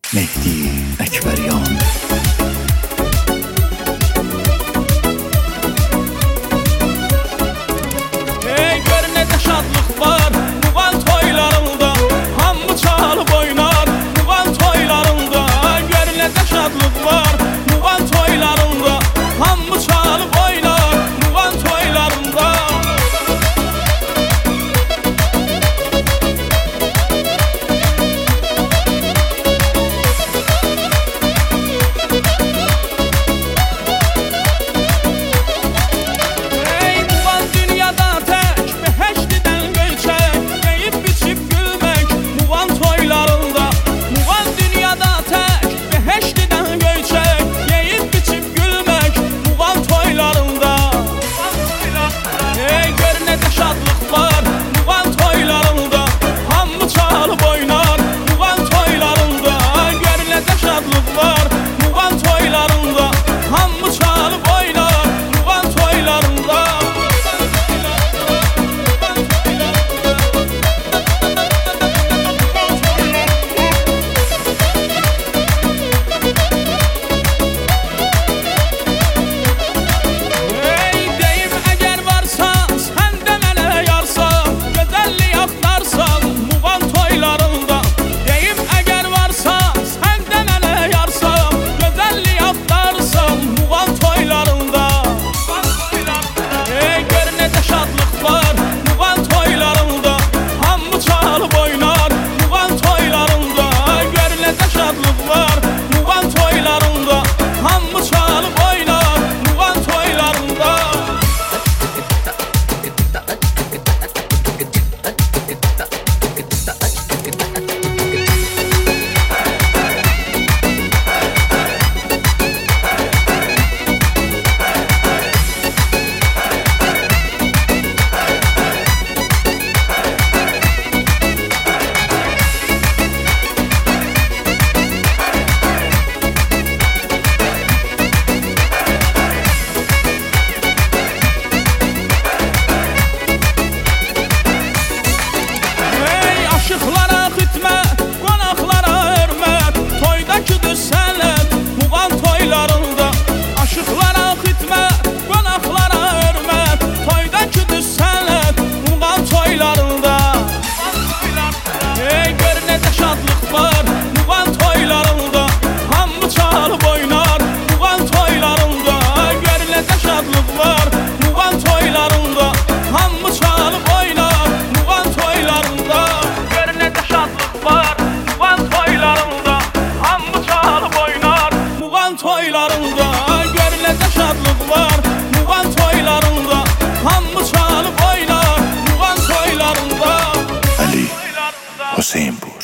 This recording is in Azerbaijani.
Mehdi Əkbəryan. Gör necə şadlıq var Muğan toylarında, hamı çalıb oynar Muğan toylarında. Gör necə şadlıq var Muğan toylarında, hamı çalıb oynar Muğan toylarında. Toylarında görüləcək şadlıq var Muğan toylarında, hamı çalıb oynar Muğan toylarında. Ali Hüseynpur.